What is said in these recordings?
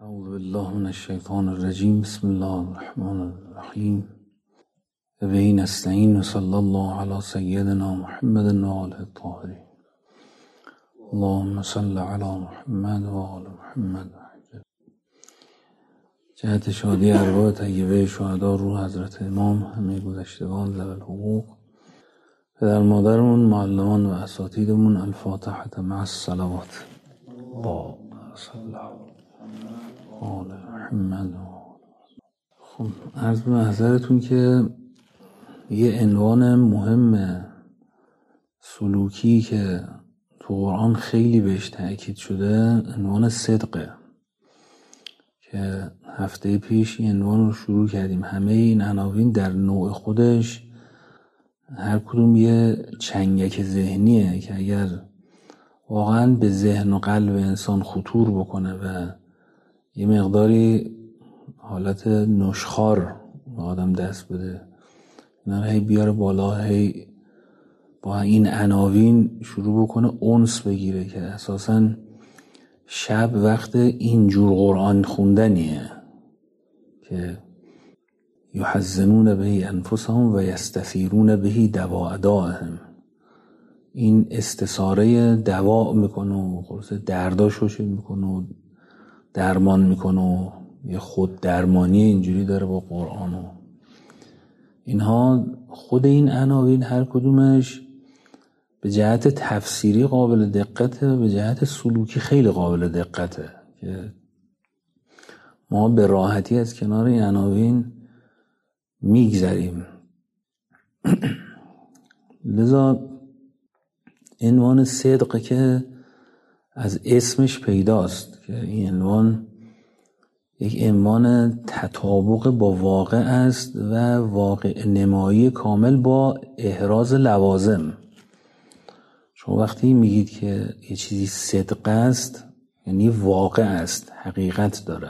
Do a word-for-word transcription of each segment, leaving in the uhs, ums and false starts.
اعوذ بالله من الشیطان الرجیم. بسم الله الرحمن الرحیم. و به نستعین و صلی الله علی سیدنا محمد و آله الطاهرین. اللهم صل علی محمد و آل محمد. جهت شادی ارواح طیبه شهدا روح حضرت امام، همه گذشتگان ذوی الحقوق، پدر مادرمون، معلمان و اساتیدمون. الفاتحه مع الصلوات. اللهم صل آل محمد. خب عرض به محضرتون که یه عنوان مهم سلوکی که تو قرآن خیلی بهش تأکید شده عنوان صدقه، که هفته پیش این عنوان رو شروع کردیم. همه این عناوین در نوع خودش هر کدوم یه چنگک ذهنیه که اگر واقعا به ذهن و قلب انسان خطور بکنه و یه مقداری حالت نشخوار به آدم دست بده، اینا هی بیاره بالا، هی با این عناوین شروع بکنه انس بگیره که اساساً شب وقت اینجور قرآن خوندنیه که یحزنون به انفسهم و یستثیرون به دواء دائهم. این استثاره دواء میکنه و خلاص درداشو چه میکنه و درمان میکنه و یه خود درمانی اینجوری داره با قرآن و اینها. خود این عناوین هر کدومش به جهت تفسیری قابل دقته و به جهت سلوکی خیلی قابل دقته که ما به راحتی از کنار این عناوین میگذریم. لذا عنوان صدق که از اسمش پیداست که این عنوان یک عنوان تطابق با واقع است و واقع نمایی کامل با احراز لوازم. شما وقتی میگید که یه چیزی صدق است یعنی واقع است، حقیقت داره،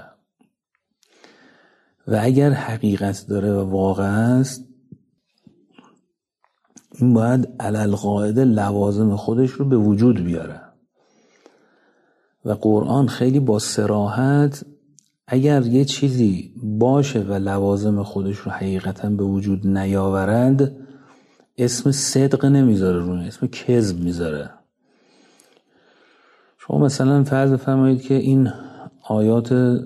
و اگر حقیقت داره و واقع است، این باید علالقاعده لوازم خودش رو به وجود بیاره. و قرآن خیلی با صراحت اگر یه چیزی باشه و لوازم خودش رو حقیقتا به وجود نیاورد، اسم صدق نمیذاره روی، اسم کذب میذاره. شما مثلا فرض فرمایید که این آیات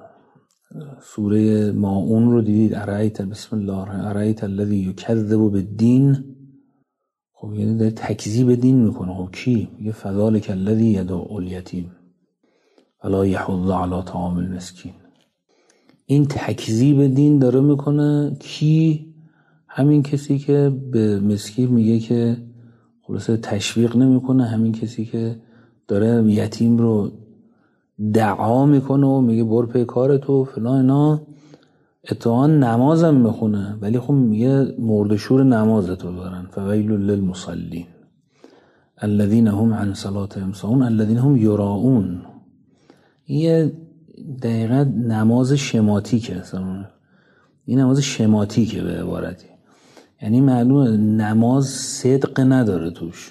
سوره ماعون رو دیدید، ارایت بسم الله ارایت الذی یکذب بالدین. خب یعنی داره تکذیب دین میکنه. خب کی؟ میگه فذلک الذی یدعو الیتیم ولا یحض علی طعام المسکین. این تکذیب دین داره میکنه کی؟ همین کسی که به مسکین میگه که خلاصه تشویق نمیکنه، همین کسی که داره یتیم رو دعا میکنه و میگه برو پی کارتو فلان اینا. اتفاقا نمازم میخونه ولی خب میگه مردشور نمازتو دارن. فویل للمصلین الذین هم عن صلاتهم ساهون الذین هم یراؤون. یه دقیقاً نماز شماتیکه. این نماز شماتیکه به عبارتی، یعنی معلومه نماز صدق نداره توش.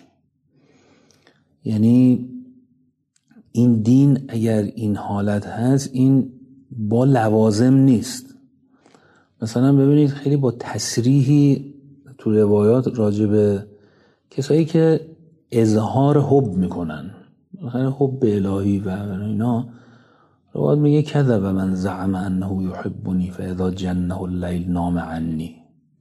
یعنی این دین اگر این حالت هست این با لوازم نیست. مثلا ببینید خیلی با تصریحی تو روایات راجع به کسایی که اظهار حب میکنن، مثلا حب الهی و اینا، روایات میگه کذب من زعم انه یحبنی فاذا جنه اللیل نام عنی.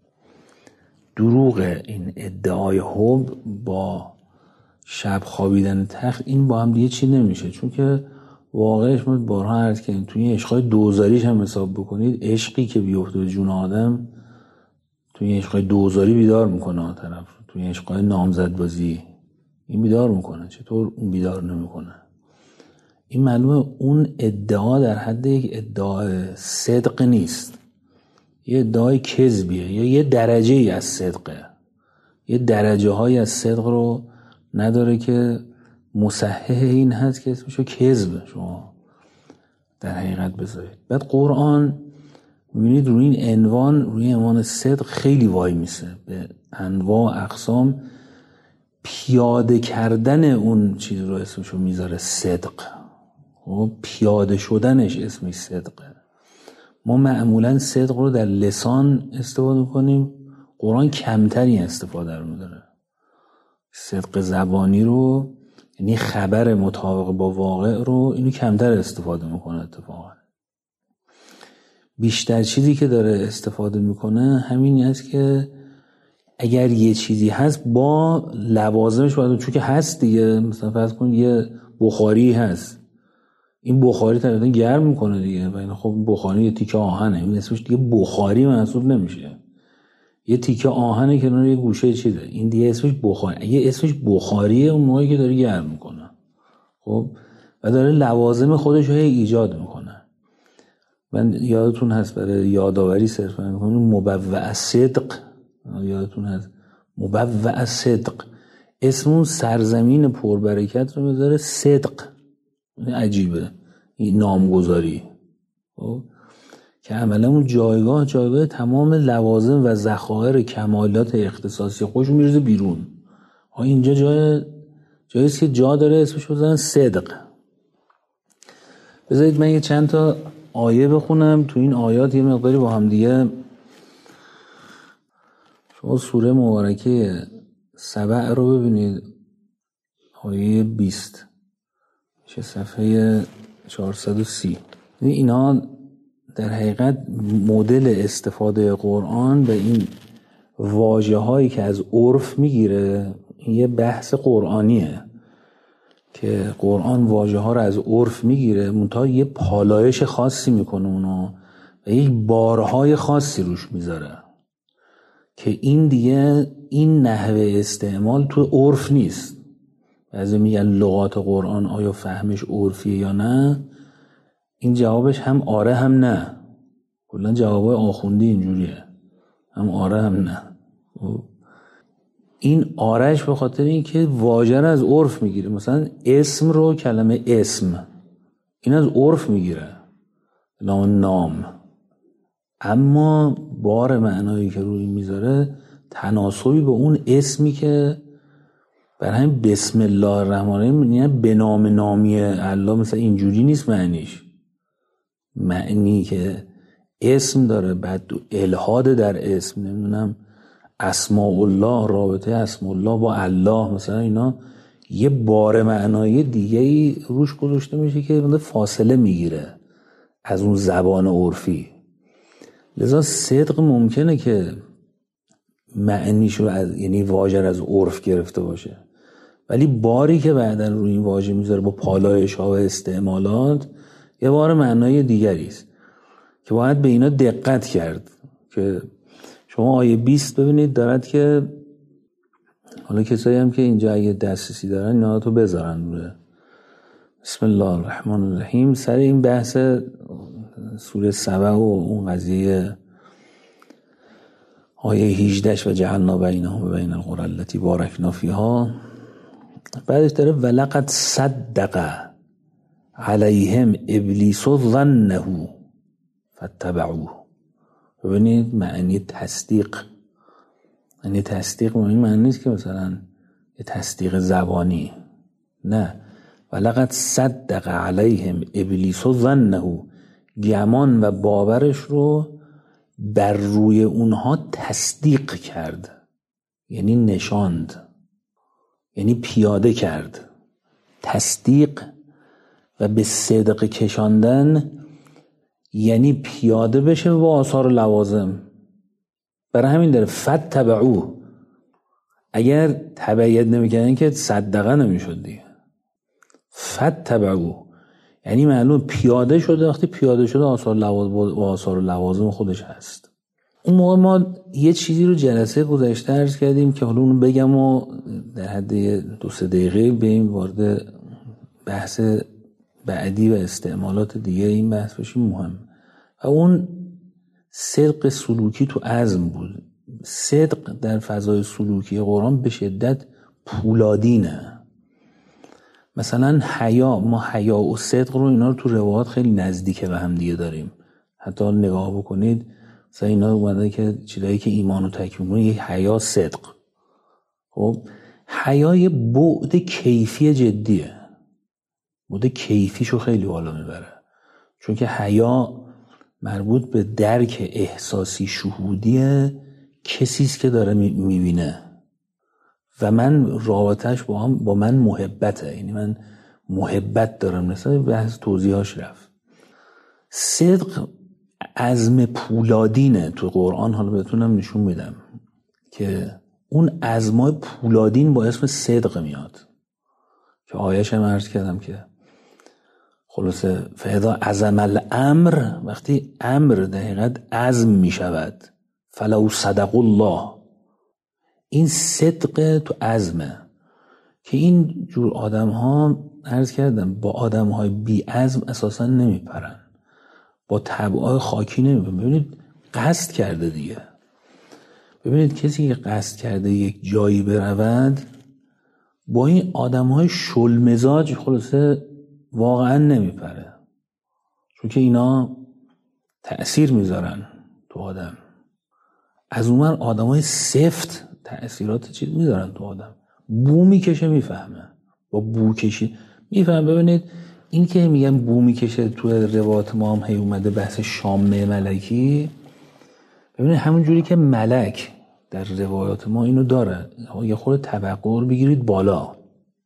دروغ این ادعای حب با شب خوابیدن تخت، این با هم دیگه چی نمیشه. چون که واقعش ما بارها عرض کردیم توی عشقای دوزاریش هم حساب بکنید، عشقی که بیفته به جون آدم توی عشقای دوزاری بیدار میکنه طرف، توی عشقای نامزدبازی این بیدار میکنه. چطور اون بیدار نمیکنه؟ این معلومه اون ادعا در حد یک ادعای صدق نیست، یه ادعای کذبیه یا یه درجه ای از صدقه. یه درجه های از صدق رو نداره که مصحح این هست که اسمشو کذب شما در حقیقت بذارید. بعد قرآن میبینید روی این عنوان، روی عنوان صدق خیلی وای میسه، به انواع اقسام پیاده کردن اون چیز رو اسمشو میذاره صدق. خب پیاده شدنش اسمش صدقه. ما معمولا صدق رو در لسان استفاده کنیم، قرآن کمتری استفاده رو داره. صدق زبانی رو، یعنی خبر مطابق با واقع رو، اینو کمتر استفاده میکنه. اتفاقا بیشتر چیزی که داره استفاده میکنه همین است که اگر یه چیزی هست با لوازمش باید، چون که هست دیگه، مثلا فرض کن یه بخاری هست، این بخاری طبعا گرم میکنه دیگه، و خب بخاری یه تیکه آهنه، این اسمش دیگه بخاری محسوب نمیشه. یه تیکه آهنه که کنار یه گوشه چیزه، این دیگه اسمش بخاری. اگه اسمش بخاریه اون موقعی که داره گرم میکنه، خب و داره لوازم خودش رو ایجاد میکنه. من یادتون هست برای یادآوری صرفا میکنم مبوع صدق، یادتون هست مبوع صدق، اسم اون سرزمین پربرکت رو میذاره صدق. عجیبه این نامگذاری، خب که عملا اون جایگاه جایگاه تمام لوازم و ذخایر کمالات اختصاصی خوش میرزه بیرون. ها اینجا جای جاییست که جا داره اسمش بزنن صدق. بذارید من یه چند تا آیه بخونم، تو این آیات یه مقداری با هم دیگه. شما سوره مبارکه سبع رو ببینید، آیه بیست، چه صفحه چهارصد و سی. اینا در حقیقت مدل استفاده قرآن به این واژه هایی که از عرف میگیره. این یه بحث قرآنیه که قرآن واژه ها رو از عرف میگیره، منتها یه پالایش خاصی میکنه اونو و یک بارهای خاصی روش میذاره که این دیگه این نحوه استعمال تو عرف نیست. بعضی میگن لغات قرآن آیا فهمش عرفیه یا نه؟ این جوابش هم آره هم نه. کلا جوابای آخوندی اینجوریه، هم آره هم نه. این آرش به خاطر این که واژه رو از عرف میگیره. مثلا اسم رو، کلمه اسم، این از عرف میگیره، نام نام، اما بار معنایی که روی میذاره تناسبی به اون اسمی که برای همین بسم الله الرحمن الرحیم، یعنی به نام نامی الله، مثلا اینجوری نیست معنیش. معنی که اسم داره، بعد الحاد در اسم، نمیدونم اسماء الله، رابطه اسماء الله با الله، مثلا اینا یه بار معنایی دیگه روش گذاشته میشه که فاصله میگیره از اون زبان عرفی. لذا صدق ممکنه که معنیشو از، یعنی واژه از عرف گرفته باشه، ولی باری که بعداً روی این واژه میذاره با پالایش ها و استعمالات یه بار معنای دیگری است که باید به اینا دقت کرد. که شما آیه بیست ببینید دارد که حالا کسایی هم که اینجا اگه دسترسی دارن اینا تو بذارن بوده. بسم الله الرحمن الرحیم. سر این بحث سوره سبع و اون قضیه آیه هجده و جعلنا بینهم و بین القری التي بارکنا فیها، بعدش داره ولقد صدق علیهم ابلیس ظنه فاتبعوه. ببینید معنی تصدیق، یعنی تصدیق این معنی نیست که مثلا یه تصدیق زبانی، نه. ولقد صدق علیهم ابلیس ظنه، گمان و باورش رو بر روی اونها تصدیق کرد، یعنی نشاند، یعنی پیاده کرد. تصدیق و به صدق کشاندن یعنی پیاده بشه با آثار لوازم. برای همین داره فتبعوه. اگر تبعیت نمیکنن که صدقه نمیشد دیگه. فتبعوه یعنی معلوم پیاده شده. وقتی پیاده شده آثار لوازم و آثار لوازم خودش هست. اون موقع ما یه چیزی رو جلسه گذشته عرض کردیم که حالا اونو بگم و در حد دو سه دقیقه بریم وارد بحث بعدی و استعمالات دیگه این بحث بشیم. مهم و اون صدق سلوکی تو عزم بود. صدق در فضای سلوکی قرآن به شدت پولادینه. مثلا حیا، ما حیا و صدق رو اینا رو تو روایات خیلی نزدیک به هم دیگه داریم. حتی نگاه بکنید مثلا اینا اومده که چیزایی که ایمان رو تکمیل کنه، یه حیا صدق. خب حیا یه بعد کیفی جدیه. بوده کیفیشو خیلی بالا میبره، چون که حیا مربوط به درک احساسی شهودی کسیست که داره میبینه و من رابطهش با هم با من محبته، یعنی من محبت دارم. مثلا بحث توضیحاش رفت. صدق عزم پولادینه تو قرآن، حالا بهتونم نشون میدم که اون عزمای پولادین با اسم صدق میاد که آیه‌ش هم عرض کردم که خلاصه فاذا عزم الامر، وقتی امر دقیقاً عزم میشود، فلو صدق الله، این صدق تو عزمه که این جور آدم ها عرض کردم با آدم های بی عزم اساسا نمیپرن، با طبعای خاکی نمیپرن. ببینید قصد کرده دیگه، ببینید کسی که قصد کرده یک جایی برود با این آدم های شلمزاج خلاصه واقعا نمیپره، چون که اینا تأثیر میذارن تو آدم. از اون من آدم های سفت تأثیرات چیز میذارن تو آدم. بو میکشه میفهمه، با بو کشی میفهمه. ببینید این که میگن بو میکشه تو روایات ما هم هی اومده بحث شامه ملکی. ببینید همون جوری که ملک در روایات ما اینو داره، یه خورده توقع بگیرید بالا.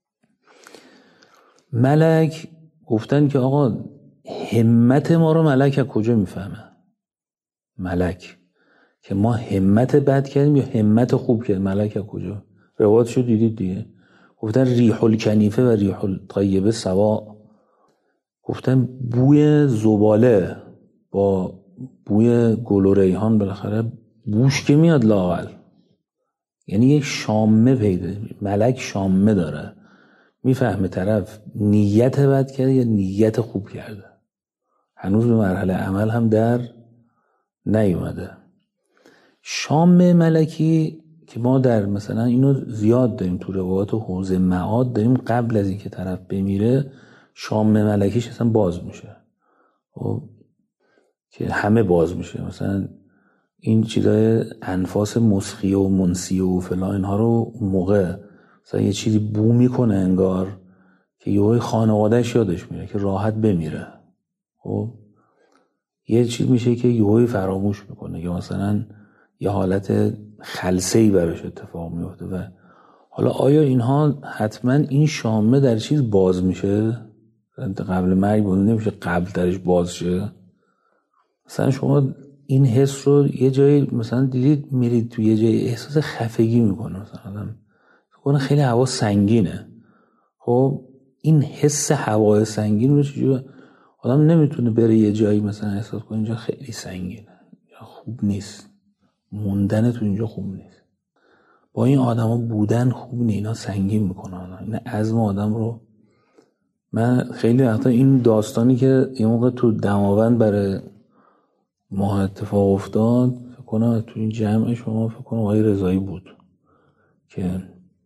ملک گفتن که آقا همت ما رو ملک از کجا میفهمه؟ ملک که ما همت بد کردیم یا همت خوب کردیم، ملک از کجا؟ روایاتشو دیدید دیگه. گفتن ریح الکنیفه و ریح الطیبه سوا. گفتن بوی زباله با بوی گل و ریحان بالاخره بوش که میاد لااقل، یعنی یک شامه پیدا. ملک شامه داره، میفهمه طرف نیت بد کرده یا نیت خوب کرده. هنوز به مرحله عمل هم در نیومده. شامه ملکی که ما در مثلا اینو زیاد داریم تو روایات حوض معاد داریم، قبل از اینکه طرف بمیره شامه ملکیش اصلا باز میشه و که همه باز میشه. مثلا این چیزای انفاس مسخیه و منسیه و فلان اینها رو موقع مثلا یه چیزی بو میکنه انگار که یه خانوادهش یادش میره که راحت بمیره. خب یه چیز میشه که یهویی فراموش میکنه که مثلا یه حالت خلسه‌ای براش اتفاق میفته. و حالا آیا اینها حتما این شامه در چیز باز میشه؟ قبل مرگ بود نمیشه قبل درش باز شه؟ مثلا شما این حس رو یه جایی مثلا دیدید میرید تو یه جایی احساس خفگی میکنه، مثلا آدم کنه خیلی هوا سنگینه. خب این حس هوای سنگین رو چجوری آدم نمیتونه بره یه جایی مثلا احساس کنه اینجا خیلی سنگینه یا خوب نیست، موندن تو اینجا خوب نیست. با این آدما بودن خوب نیست، اینا سنگین میکنه. این عزم آدم رو من خیلی وقتا این داستانی که یه موقع تو دماوند برای ما اتفاق افتاد، فکر کنم تو این جمع شما فکر کنم آقای رضایی بود که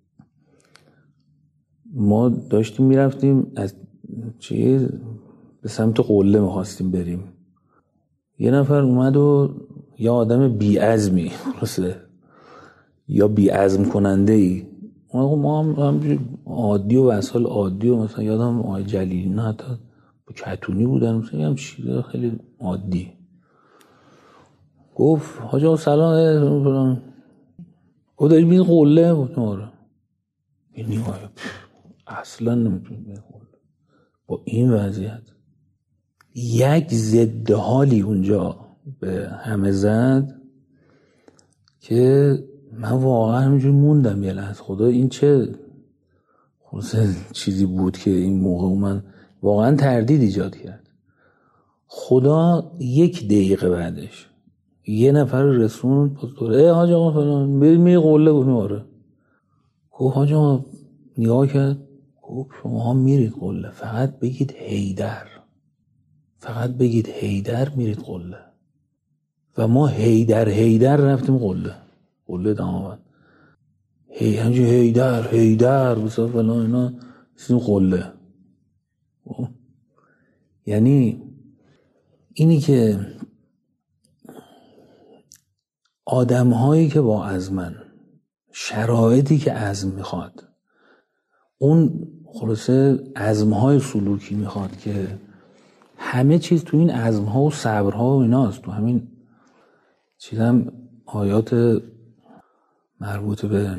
ما داشتیم میرفتیم از چیز به سمت قله میخواستیم بریم، یه نفر اومد و یا آدم بی‌عزمی خلاصه یا بی‌عزم کننده ای ما هم, هم عادی و وسال عادی و مثلا یادم آقای جلیلی نه حتی با کتونی بودن مثلا هم چیز خیلی عادی. گفت حاجی آقا سلام فلان. گفت داری بید قله؟ گفتم آره. بینی آیا اصلا نمیتونی بید قله با این وضعیت. یک ضد حالی اونجا به همه زد که من واقعا همینجور موندم یه لحظه. خدا این چه خلاصه چیزی بود که این موقع من واقعا تردید ایجاد کرد. خدا یک دقیقه بعدش یه نفر رسون پستوره ای حاج آقا فلان بری می قله. گفتم آره. گفت حاج آقا نگاه کرد گفت شما هم میرید قله فقط بگید حیدر، فقط بگید حیدر میرید قله. و ما حیدر حیدر رفتیم قله، قله دماوند. هی همچه حیدر حیدر بسا فلان اینا رسیدیم قله. یعنی اینی که آدم هایی که با عزمن، شرایطی که عزم میخواد، اون خلاصه عزمهای سلوکی میخواد که همه چیز تو این عزمها و صبرها و ایناست. تو همین چیزم آیات مربوط به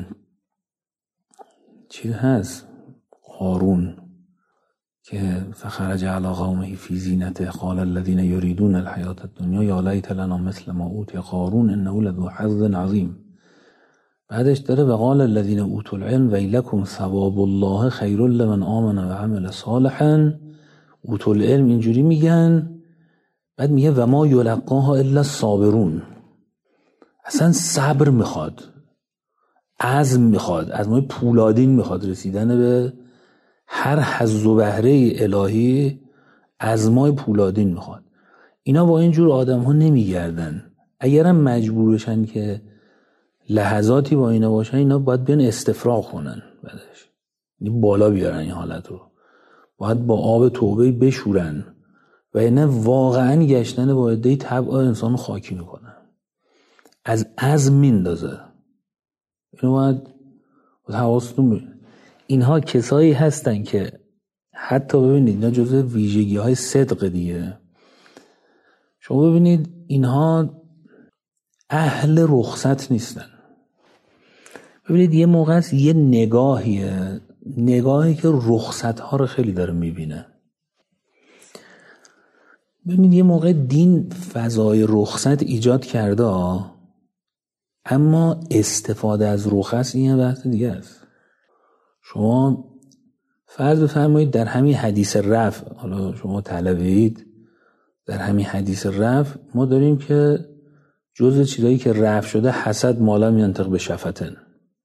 چیز هست، قارون که فخرج علی قومه فی زینته قال الذین یریدون الحیاة الدنیا یا لیت لنا مثل ما اوتی قارون انه لذو حظ عظیم. بعدش داره و قال الذین اوتوا العلم ویلکم ثواب الله خیر لمن آمن و عمل صالحا. اوتوا العلم اینجوری میگن، بعد میگه و ما یلقاها الا الصابرون. اصلا صبر میخواد، عزم میخواد، عزم پولادین میخواد، رسیدن به هر حظ و بهره الهی عزمای پولادین میخواد. اینا با اینجور آدم ها نمیگردن. اگرم مجبور بشن که لحظاتی با اینا باشن، اینا باید بیان استفراغ کنن، بعدش یعنی بالا بیارن این حالت رو، باید با آب توبه بشورن و اینا واقعا گشتن با عده‌ای طبع انسان خاکی میکنن، از عزم میندازه. اینو باید حواستون باشه. اینها کسایی هستن که حتی ببینید اینا جزء ویژگی های صدق دیگه. شما ببینید اینها اهل رخصت نیستن. ببینید یه موقع است یه نگاهیه، نگاهی که رخصت ها رو خیلی داره میبینه. ببینید یه موقع دین فضای رخصت ایجاد کرده، اما استفاده از رخصت این بحث دیگه است. شما فرض بفرمایید در همین حدیث رفع، حالا شما طلبید، در همین حدیث رفع ما داریم که جزء چیزایی که رفع شده حسد مالا ینطق به شفتن،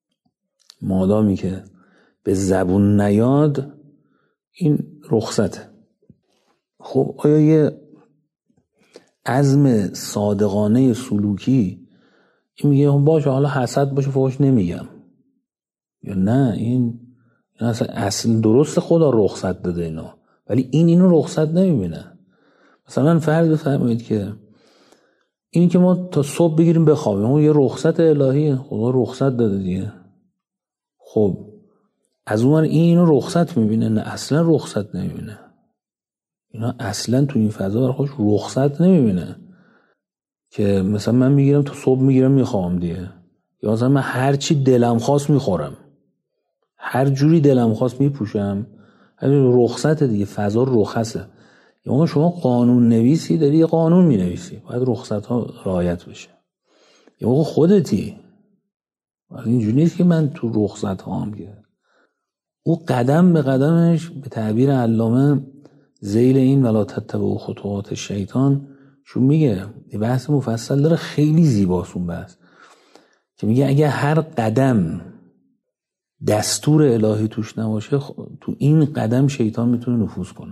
مادامی که به زبون نیاد این رخصته. خب آیا یه عزم صادقانه سلوکی این میگه باشه حالا حسد باشه فوش نمیگم، یا نه این این اصلا اصل درست خدا رخصت داده اینا، ولی این اینو رخصت نمیبینه. مثلا فرض بفرمایید که این که ما تا صبح بگیریم بخوابیم، اون یه رخصت الهیه، خدا رخصت داده دیگه. خب از اون این اینو رخصت میبینه؟ نه اصلا رخصت نمیبینه. اینا اصلا تو این فضا برای خودش رخصت نمیبینه که مثلا من میگیرم تا صبح میگیرم میخوام دیگه، یا مثلا من هر چی دلم خواست میخورم، هر جوری دلم خواست میپوشم، همین رخصت دیگه، فضا رخصه. یا موقع شما قانون نویسی داری یه قانون مینویسی، باید رخصت ها رعایت بشه. یا موقع خودتی، اینجوری نیست که من تو رخصت ها هم گه. او قدم به قدمش به تعبیر علامه ذیل این ولا تتبعوا خطوات شیطان چون میگه یه بحث مفصل داره، خیلی زیباست اون بحث که میگه اگه هر قدم دستور الهی توش نباشه، تو این قدم شیطان میتونه نفوذ کنه.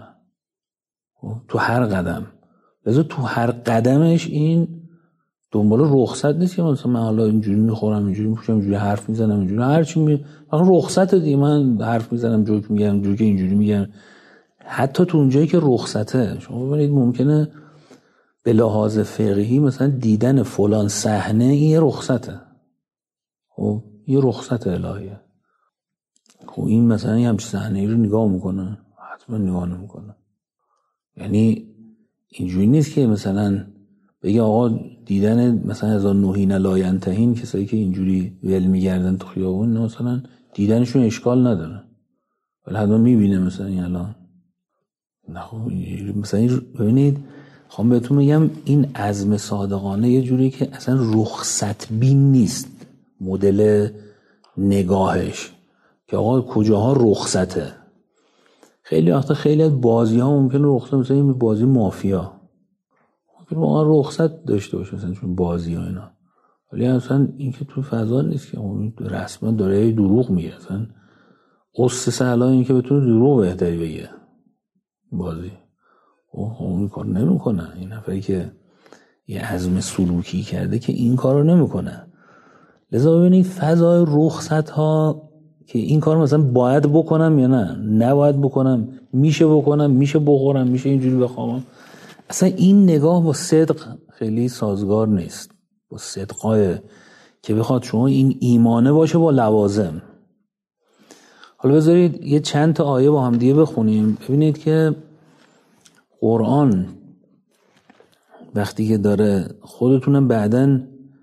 تو هر قدم، لذا تو هر قدمش این دنبال رخصت نیست که مثلا من حالا اینجوری میخورم، اینجوری میپوشم، اینجوری حرف میزنم، اینجوری هر چی می رخصت دیگه، من حرف میزنم، جوک میگم، اینجوری که اینجوری میگم. حتی تو اونجایی که رخصته، شما ببینید ممکنه به لحاظ فقهی مثلا دیدن فلان صحنه این یه رخصته، خب یه رخصت الهیه. خب این مثلا یه همچین صحنه‌ای رو نگاه میکنه؟ حتما نگاه نمیکنه. یعنی اینجوری نیست که مثلا بگه آقا دیدن مثلا از نوحین لا ینتهین، کسایی که اینجوری ول میگردن تو خیابون مثلا دیدنشون اشکال نداره، ولی حتما میبینه مثلا این الان نه. خب مثلا ببینید خب بهتون میگم این عزم صادقانه یه جوری که اصلا رخصت بین نیست مدل نگاهش که آقا کجاها رخصته. خیلی وقتا خیلی از بازی ها ممکنه رخصت، مثلا این بازی مافیا ممکنه واقعا رخصت داشته باشه مثلا چون بازی ها اینا، ولی اصلا این که تو فضا نیست که رسما داره دروغ میگه. اصلا قصه سهلا این که بتونه دروغ بهتری بگه بازی، اوه اون کار نمیکنه. این نفری که یه عزم سلوکی کرده که این کار رو نمیکنه. لذا ببینید فضای رخصت ها که این کار مثلا باید بکنم یا نه نباید بکنم، میشه بکنم، میشه بخورم، میشه اینجوری بخوام، اصلا این نگاه با صدق خیلی سازگار نیست، با صدقای که بخواد شما این ایمانه باشه با لوازم. حالا بذارید یه چند تا آیه با هم دیگه بخونیم. ببینید که قرآن وقتی که داره، خودتونم بعداً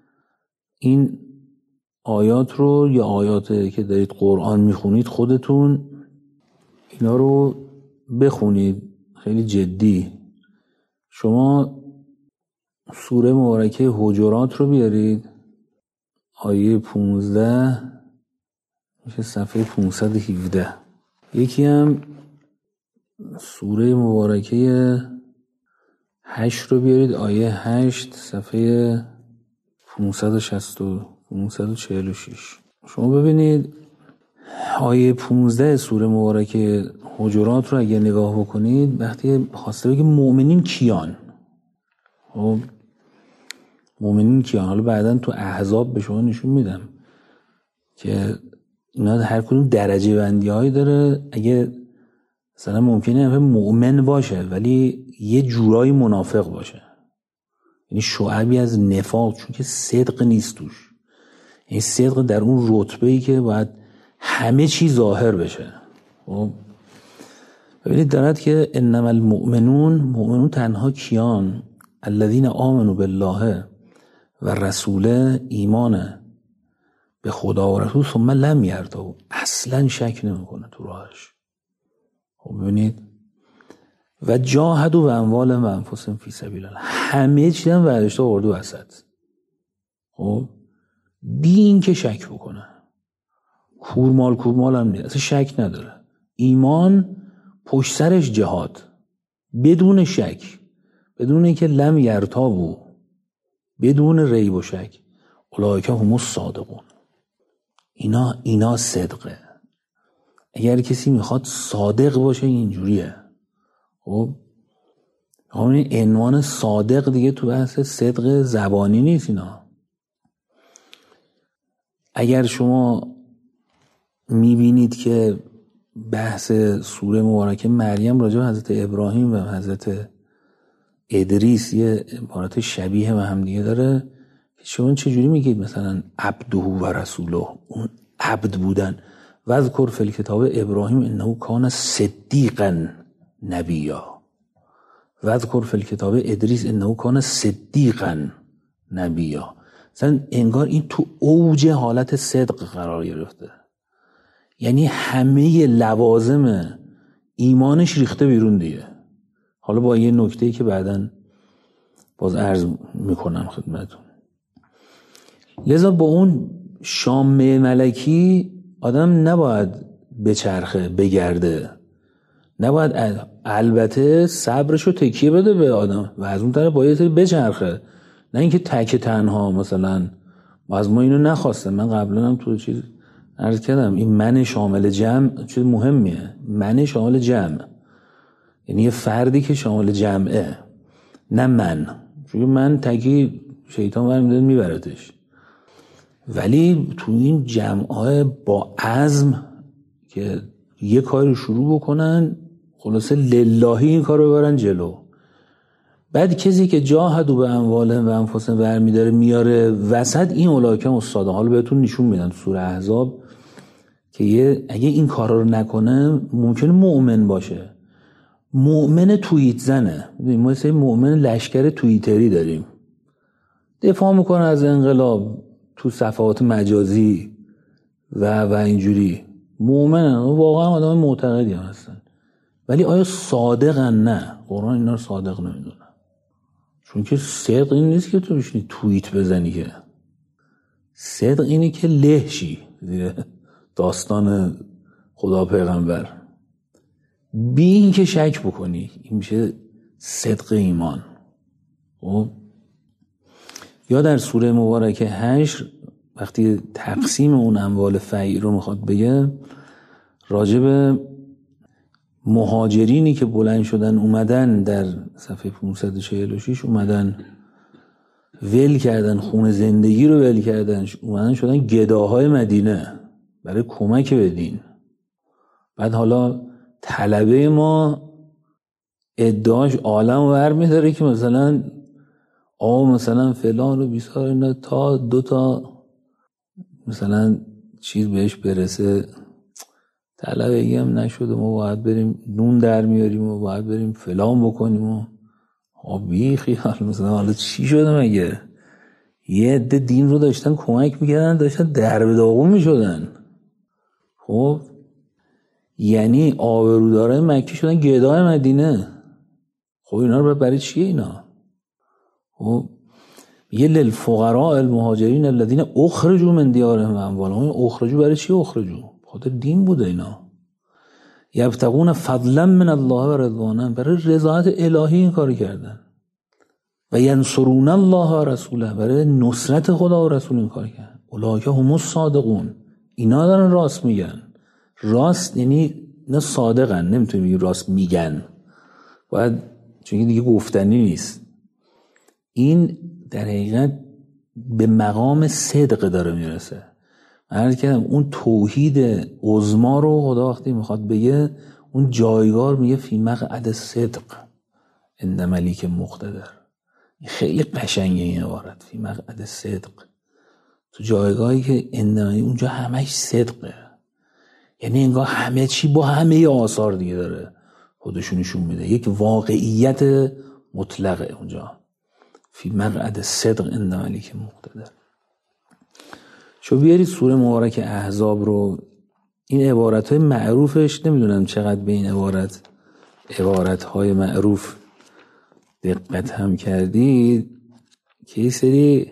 این آیات رو یا آیاتی که دارید قرآن میخونید خودتون اینا رو بخونید خیلی جدی. شما سوره مبارکه حجرات رو بیارید، آیه پونزده میشه صفحه پانصد و هفده. یکی هم سوره مبارکه هشت رو بیارید، آیه هشت صفحه پانصد و شصت و پانصد و چهل و شش. شما ببینید آیه پانزده سوره مبارکه حجرات رو اگر نگاه بکنید، وقتی خواسته بگه مؤمنین کیان، خب مؤمنین کیان، حالا بعداً تو احزاب به شما نشون میدم که اینا هر کدوم درجه بندی هایی داره. اگه مثلا ممکنه مؤمن باشه ولی یه جورایی منافق باشه، یعنی شعبی از نفاق، چون که صدق نیست توش. یعنی صدق در اون رتبه‌ای که باید همه چی ظاهر بشه. خب ببینید دارد که انما المؤمنون، مؤمنون تنها کیان؟ الذین آمنوا بالله و رسوله، ایمان به خدا و رسول، ثم لم یرتابوا، اصلا شک نمیکنه تو راهش. خب ببینید و جاهدوا و اموالهم و انفسهم فی سبیل الله، همه چی هم ورشته آورده وسط. خب بی این که شک بکنه، کورمال کورمال هم نیست، اصلا شک نداره. ایمان پشت سرش جهاد، بدون شک، بدون اینکه لم یرتابوا، بدون ریب و شک. اولئک هم الصادقون، اینا اینا صدقه. اگر کسی میخواد صادق باشه اینجوریه. خب همین عنوان صادق دیگه تو بحث صدق زبانی نیست. اینا اگر شما میبینید که بحث سوره مبارکه مریم راجع به حضرت ابراهیم و حضرت ادریس یه عبارت شبیه و هم دیگه داره، شما چجوری میگید مثلا عبده و رسوله، اون عبد بودن. و اذکر فی الکتاب ابراهیم انه کان صدیقا نبیا، و اذکر فی الکتاب ادریس انه کان صدیقا نبیا. مثلا انگار این تو اوج حالت صدق قرار گرفته، یعنی همه لوازم ایمانش ریخته بیرون دیگه. حالا با یه نکته‌ای که بعداً باز عرض میکنم خدمتون. لذا با اون شامه ملکی آدم نباید بچرخه بگرده، نباید البته صبرشو تکیه بده به آدم و از اون طرف باید بچرخه، نه اینکه تک تنها مثلا. از ما اینو نخواسته. من قبلا هم تو چیز عرض کردم این من شامل جمع چیز مهمیه. من شامل جمع یعنی یه فردی که شامل جمعه، نه من، چون من تکی شیطان برمیداد میبردش. ولی تو این جمعه با عزم که یه کاری شروع بکنن، خلاصه للهی این کار رو ببرن جلو. بعد کسی که جاهدوا به اموالهم و انفسهم برمی داره میاره وسط، این اولئک هم الصادقون. حالا بهتون نشون میدن تو سوره احزاب که یه اگه این کارا رو نکنه ممکنه مؤمن باشه، مؤمن توییت زنه. ما مثلا مؤمن لشکر توییتری داریم، دفاع میکنه از انقلاب تو صفحات مجازی و و اینجوری. مؤمنن، واقعا آدم معتقدی هم هستن، ولی آیا صادقن؟ نه، قرآن اینا رو صادق نمیدونه. چون که صدق این نیست که تو بشینی توییت بزنی، که صدق اینه که لهشی زیر داستان خدا پیغمبر، بی این که شک بکنی. این میشه صدق ایمان. خب یا در سوره مبارکه حشر وقتی تقسیم اون اموال فیع رو میخواد بگه، راجع به مهاجرینی که بلند شدن اومدن در صفحه پانصد و چهل و شش، اومدن ول کردن خون زندگی رو، ول کردن اومدن شدن گداهای مدینه برای کمک به دین. بعد حالا طلبه ما ادعاش عالم ور میداره که مثلا آه مثلا فلان رو بیسار اینا تا دو تا مثلا چیز بهش برسه، طلبگی هم نشده، ما باید بریم نون در میاریم و باید بریم فلان بکنیم و بی خیال. مثلا حالا چی شده مگه؟ یه عده دین رو داشتن کمک میکردن، داشتن در به داغون میشدن. خب یعنی آبرودارای مکی شدن گدای مدینه. خب اینا رو برای چیه اینا؟ خب یه للفقراء المهاجرین الذین اخرجوا من دیارهم و اموالهم. اخرجوا برای چی اخرجوا؟ خاطر دین بوده اینا. یبتغون فضلا من الله و رضوانا، برای رضایت الهی این کار کردن. و ینصرون الله و رسوله، برای نصرت خدا و رسول این کار کردن. اولئک هم الصادقون، اینا دارن راست میگن. راست یعنی اینا صادقن، نمیتونی بگی راست میگن، باید، چون دیگه گفتنی نیست. این در حقیقت به مقام صدق داره میرسه. عرض کردم اون توحید عظما رو خدا وقتی میخواد بگه، اون جایگاه میگه فی مقعد صدق عند ملیک مقتدر. خیلی قشنگه این عبارت، فی مقعد صدق، تو جایگاهی که عند ملیک، اونجا همش صدقه. یعنی انگار همه چی با همه آثار دیگه داره خودشون نشون میده، یک واقعیت مطلقه اونجا. فی مقعد صدق عند ملیک مقتدر. شو بیاری سوره مبارک احزاب رو، این عبارت های معروفش، نمیدونم چقدر به این عبارت عبارت های معروف دقت هم کردید که یه سری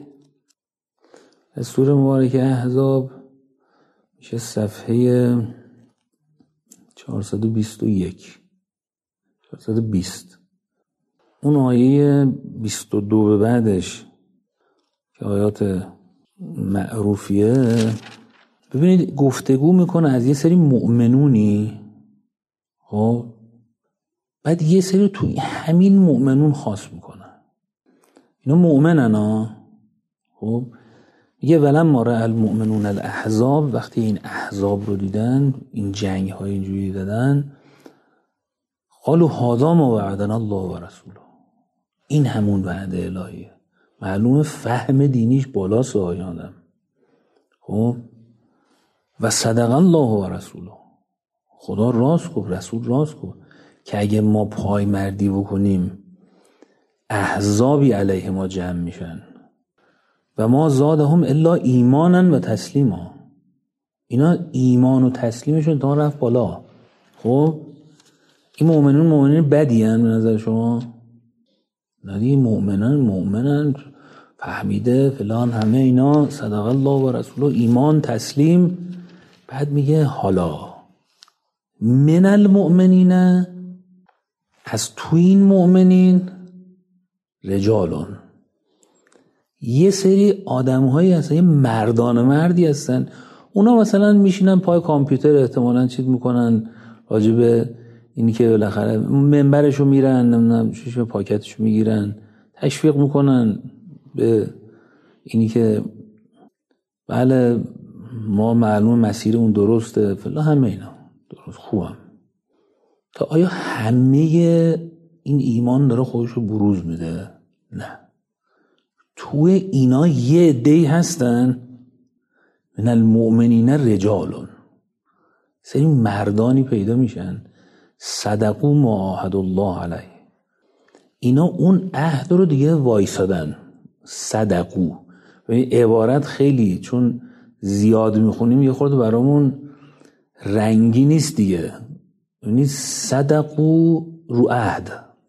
از سوره مبارک احزاب میشه صفحه چهارصد و بیست و یک چهارصد و بیست، اون آیه بیست و دو به بعدش که آیات معروفیه، ببینید گفتگو میکنه از یه سری مؤمنونی. خب بعد یه سری توی همین مؤمنون خاص میکنه، اینا مؤمنن ها. خب میگه ولما رأى المؤمنون الاحزاب، وقتی این احزاب رو دیدن، این جنگ های اینجوری دادن، قالوا هذا ما وعدنا الله و رسوله، این همون وعده الهیه. معلومه فهم دینیش بالاست آیانم. خب و صدق الله و رسوله، خدا راست گفت، رسول راست گفت که اگه ما پای مردی بکنیم احزابی علیه ما جمع میشن. و ما زادهم الا ایمانا و تسلیما، اینا ایمان و تسلیمشون تا رفت بالا. خب این مؤمنون مؤمنین بدی هن به نظر شما؟ ندی، مؤمنان مؤمنان فهمیده فلان، همه اینا صدق الله و رسوله، ایمان تسلیم. بعد میگه حالا من المؤمنین، از تو این مؤمنین، رجالون، یه سری آدم هایی هستن، یه مردان مردی هستن، اونا مثلا میشینن پای کامپیوتر احتمالاً چیز میکنن راجب اینی که بالاخره منبرشو میرن، نمیدونم چیشو پاکتشو میگیرن، تشویق میکنن به اینی که بله ما معلوم مسیر اون درسته فلا، همه اینا درست خوبم. تا آیا همه این ایمان داره خودشو بروز میده؟ نه. توی اینا یه عده‌ای هستن من المؤمنین رجالون، سری مردانی پیدا میشن صدقوا ما عاهدوا الله علیه، اینا اون عهد رو دیگه وایسادن. صدقو عبارت خیلی چون زیاد میخونیم یه خورده برامون رنگی نیست دیگه، یعنی صدقو رو عهد،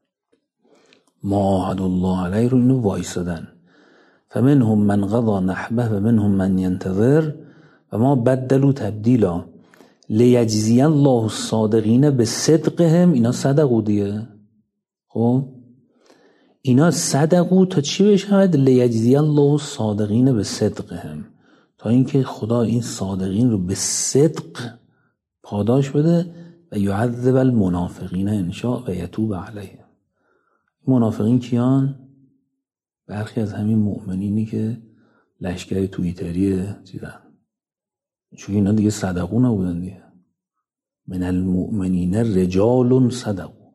ما عاهدوا الله علیه رو اینو وایسادن. فمنهم من قضى نحبه و منهم من ينتظر و ما بدلوا تبدیلا لیجزی الله الصادقین بصدقهم. اینا صدقو دیگه. خب اینا صدقو تا چی بشود؟ لیجزی الله الصادقین بصدقهم، تا اینکه خدا این صادقین رو به صدق پاداش بده و یعذب المنافقین ان شاء و یتوب علیهم. منافقین کیان؟ برخی از همین مؤمنینی که لشکر توییتری چیزن، چون اینا دیگه صدقو نبودن دیگه. من المؤمنین رجال صدقو،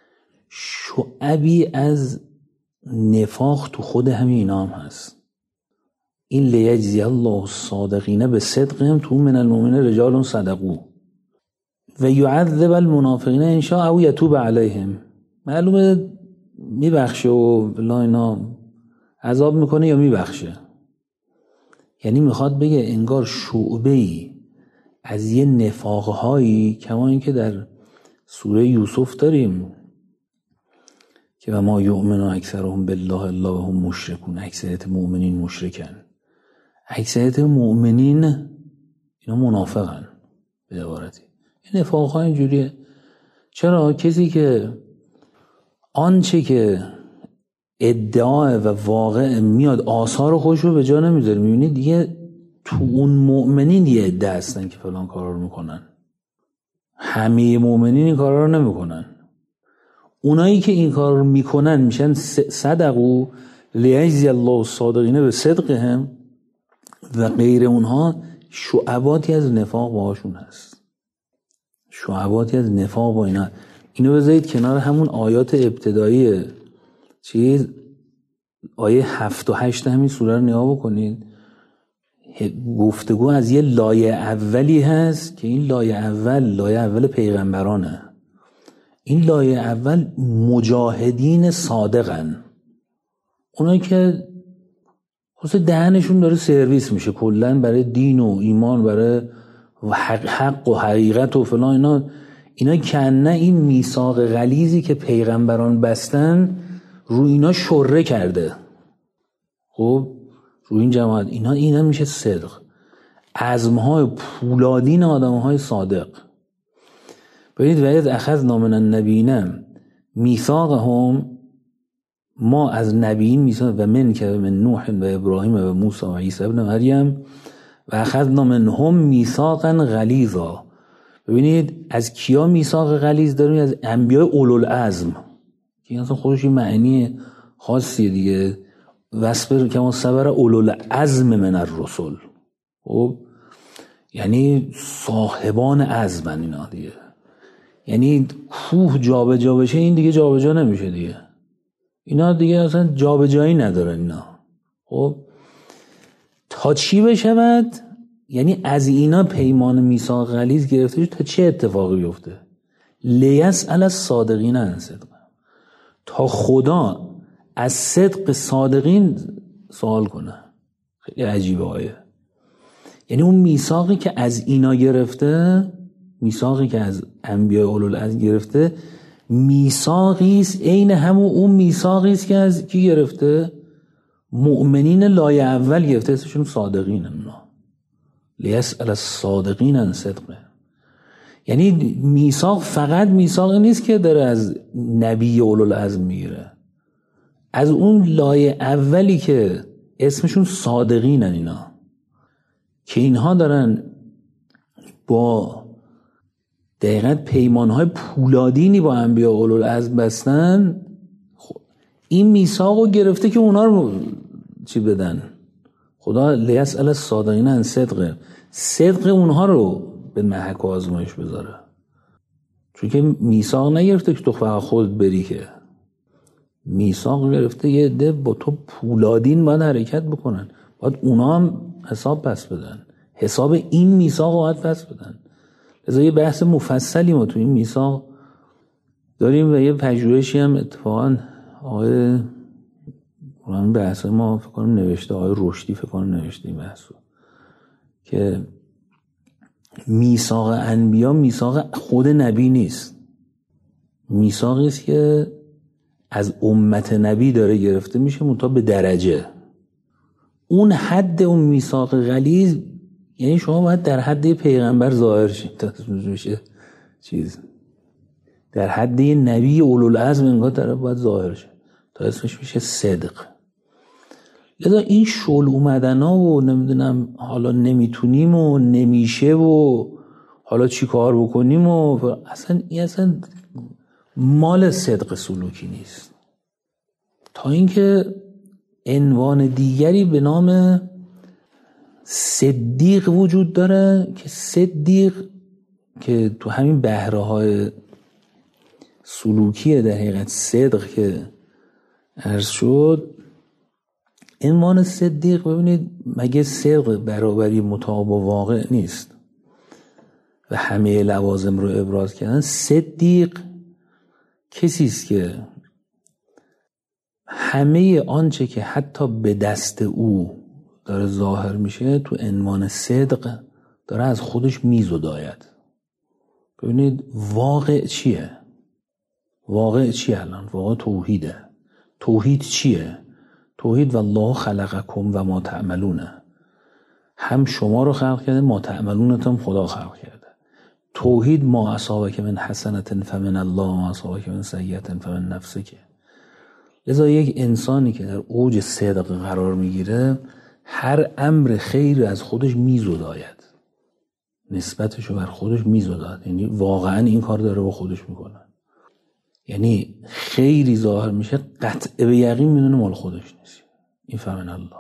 شعبی از نفاق تو خود همین اینا هم هست. این لیجزی الله الصادقین به صدقهم تو من المؤمنین رجال صدقو، و یعذب المنافقین ان شاء او یتوب علیهم. معلومه میبخشه و لا اینا عذاب میکنه یا میبخشه. یعنی میخواد بگه انگار شعبه‌ای از یه نفاقهایی، کما اینکه در سوره یوسف داریم که و ما یؤمن اکثرهم بالله الا وهم مشرکون، اکثریت مؤمنین مشرکن. اکثریت مؤمنین اینا منافقن به عبارتی. این نفاقها اینجوریه. چرا؟ کسی که آنچه که ادعا و واقع میاد آثار خودش رو به جا نمیذاره. میبینید دیگه تو اون مؤمنین یه عده هستن که فلان کارا رو میکنن، همه مؤمنین این کارا رو نمیکنن. اونایی که این کار رو میکنن میشن صدقو لیجزی الله الصادقین به صدقهم، و غیر اونها شعباتی از نفاق باهاشون هست. شعباتی از نفاق با اینا. اینو بذارید کنار همون آیات ابتدایی چیز، آیه هفت و هشت همین سوره رو نگاه بکنید. گفتگو از یه لایه اولی هست که این لایه اول لایه اول پیغمبرانه. این لایه اول مجاهدین صادقن، اونایی که خصوص دهنشون داره سرویس میشه کلن برای دین و ایمان، برای حق, حق و حقیقت و فلان. اینا اینا کنه این میثاق غلیظی که پیغمبران بستن رو اینا شره کرده. خب رو این جماعت اینا اینا میشه صدق، عزمهای پولادین آدمهای صادق. ببینید و اذ اخذنا من النبیین میثاقهم، ما از نبیین میثاق و من که من نوح و ابراهیم و موسی و عیسی ابن مریم و اخذنا منهم میثاقا غلیظا. ببینید از کیا میثاق غلیظ داریم؟ از انبیاء اولوالعزم که اصلا خودش این معنی خاصیه دیگه. وصبر کما صبر اولوالعزم من الرسل. خب یعنی صاحبان عزمن اینا دیگه. یعنی کوه جابجا بشه این دیگه جابجا نمیشه دیگه. اینا دیگه اصلا جابجایی ندارن اینا. خب تا چی بشود؟ یعنی از اینا پیمان میثاق غلیظ گرفته تا چه اتفاقی بیفته؟ لیسأل الصادقین عن صدق، تا خدا از صدق صادقین سوال کنه. خیلی عجیبه آیه. یعنی اون میثاقی که از اینا گرفته، میثاقی که از انبیاء اولوالعزم گرفته، میثاقی است عین همون اون میثاقی است که از کی گرفته؟ مؤمنین لایه اول گرفته، اسمشون صادقین. اونا لیسأل الصادقین عن صدق. یعنی میثاق فقط میثاقی نیست که داره از نبی اولوالعزم میگیره، از اون لایه اولی که اسمشون صادقینن اینا، که اینها دارن با دقیقاً پیمانهای پولادینی با انبیاء اولوالعزم بستن. این میثاقو گرفته که اونا رو چی بدن؟ خدا لیسأل الصادقین عن صدق، صدق اونها رو به محک و آزمایش بذاره. چون که میثاق نگرفته که تو فقط خود بری، که میثاق گرفته یه عده با تو پولادین باید حرکت بکنن، باید اونا هم حساب پس بدن، حساب این میثاق رو باید پس بدن. لذا یه بحث مفصلی ما تو این میثاق داریم و یه پژوهشی هم اتفاقا آقای قرآن بحث ما فکر کنم نوشته، آقای رشدی فکر کنم نوشته این بحثو، که میثاق انبیا میثاق خود نبی نیست، میثاقی است که از امت نبی داره گرفته میشه منتها به درجه. اون حد اون میثاق غلیظ یعنی شما باید در حد پیغمبر ظاهر شید تا میشه چیز، در حد نبی اولوالعزم انگار طرف باید ظاهر شد تا اسمش میشه صدق. لذا این شل اومدن ها و نمیدونم حالا نمیتونیم و نمیشه و حالا چی کار بکنیم و اصلا این اصلا مال صدق سلوکی نیست. تا اینکه عنوان دیگری به نام صدیق وجود داره که صدیق که تو همین بهره های سلوکی در حقیقت صدق که عرض شد، عنوان صدیق ببینید مگه صدق برابری مطابق واقع نیست؟ و همه لوازم رو ابراز کردن. صدیق کسی است که همه آنچه که حتی به دست او داره ظاهر میشه تو عنوان صدق داره از خودش میزداید. ببینید واقع چیه؟ واقع چیه الان؟ واقع توحیده. توحید چیه؟ توحید والله خلقکم و ما تعملونه. هم شما رو خلق کرده، ما تعملونتم خدا خلق کرده. توحید ما اصابک من حسنة فمن الله، ما اصابک من سیئة فمن نفسک. لذا یک انسانی که در اوج صدق قرار میگیره هر امر خیر از خودش میزداید، نسبتشو بر خودش میزداید، یعنی واقعا این کار داره با خودش میکنه. یعنی خیری ظاهر میشه قطع به یقین میدونه مال خودش نیست. این فمن الله.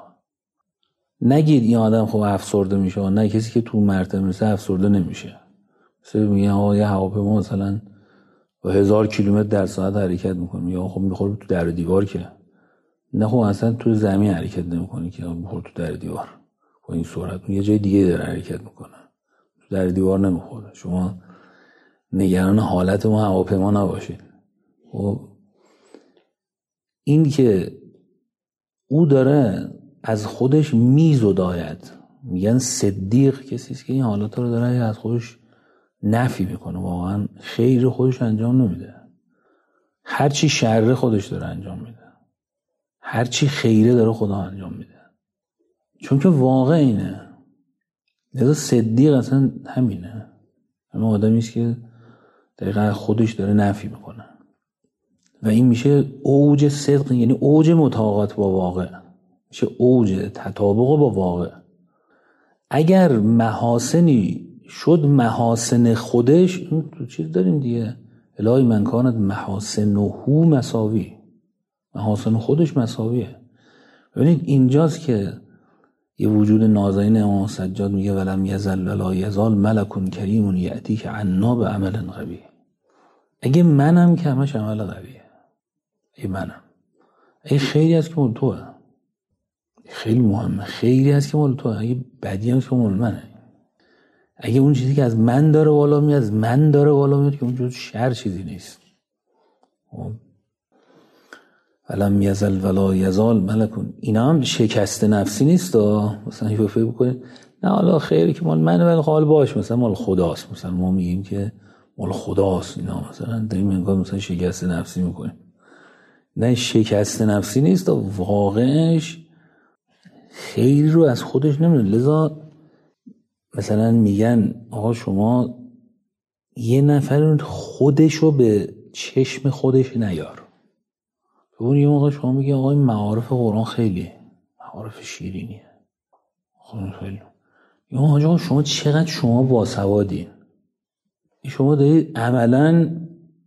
نگید این آدم خب افسرده میشه، نه، کسی که تو مرتبه میرسه افسرده نمیشه. مثلا میگن آقا یه هواپیما مثلا با هزار کیلومتر در ساعت حرکت میکنه، یا خب میخوره تو در دیوار، که نه خب اصلا تو زمین حرکت نمیکنه که میخوره تو در دیوار با این سرعت، یه جای دیگه داره حرکت میکنه، تو در دیوار نمیخوره. شما نگران حالت ما هواپیما نباشید. خب این که او داره از خودش میزداید، میگن صدیق کسی است که این حالات رو داره از خودش نفی میکنه، واقعا خیر خودش انجام نمیده، هرچی شر خودش داره انجام میده، هرچی خیره داره خدا انجام میده، چون که واقع اینه. لذا صدیق اصلا همینه، همه آدمی است که دقیقا خودش داره نفی میکنه و این میشه اوج صدق، یعنی اوج مطابقت با واقع، میشه اوج تطابق با واقع. اگر محاسنی شد محاسن خودش، تو چیز داریم دیگه، الهی من کانت محاسنه مساوی، محاسن خودش مساویه. ببینید اینجاست که یه وجود نازنین امام سجاد میگه ولم یزل ولا یزال ملک کریم یأتی که عنا به عمل قوی. اگه منم که همش عمل قویه، اگه منم، اگه خیلی هست که مال توه، خیلی مهمه، خیلی هست که مال توه، اگه بدی هست که مال منه، اگه اون چیزی که از من داره بالا میاد از من داره بالا میاد، که اون جز شر چیزی نیست. ولم یزل ولا یزال ملکون، اینا هم شکست نفسی نیست. مثلا یه فکر بکنید نه حالا خیلی که مال منه ولی حال باش، مثلا مال خداست، مثلا ما میگیم که مال خداست، اینا مثلا داریم انگار مثلا شکست نفسی میکنیم. نه، شکست نفسی نیست، واقعش خیلی رو از خودش نمیدونه. لذا مثلا میگن آقا شما یه نفر خودشو به چشم خودش نیار. اون یه موقع شما میگه آقا این معارف قرآن خیلی معارف شیرینیه، خیلی یا آقا شما چقدر شما باسوادین، شما دارید عملا